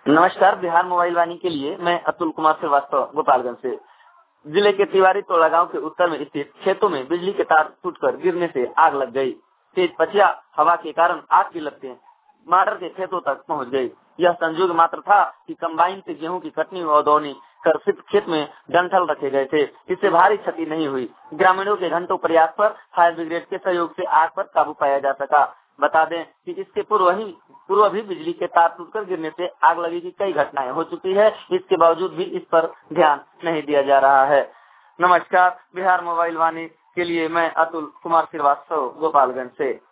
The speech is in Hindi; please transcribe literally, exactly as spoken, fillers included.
नमस्कार। बिहार मोबाइल वाणी के लिए मैं अतुल कुमार श्रीवास्तव गोपालगंज से। जिले के तिवारी टोला गांव के उत्तर में स्थित खेतों में बिजली के तार टूटकर गिरने से आग लग गई। तेज पछिया हवा के कारण आग की लपटें मटर के खेतों तक पहुंच गई। यह संयोग मात्र था कि कंबाइन से गेहूं की कटनी व दौनी कर सिर्फ खेत में डंठल रखे गए थे। इससे भारी क्षति नहीं हुई। ग्रामीणों के घंटों प्रयास पर फायर ब्रिगेड के सहयोग से आग पर काबू पाया जा सका। बता दें कि इसके पूर्व ही पूर्व भी बिजली के तार टूटकर गिरने से आग लगी की कई घटनाएं हो चुकी है। इसके बावजूद भी इस पर ध्यान नहीं दिया जा रहा है। नमस्कार। बिहार मोबाइल वाणी के लिए मैं अतुल कुमार श्रीवास्तव गोपालगंज से।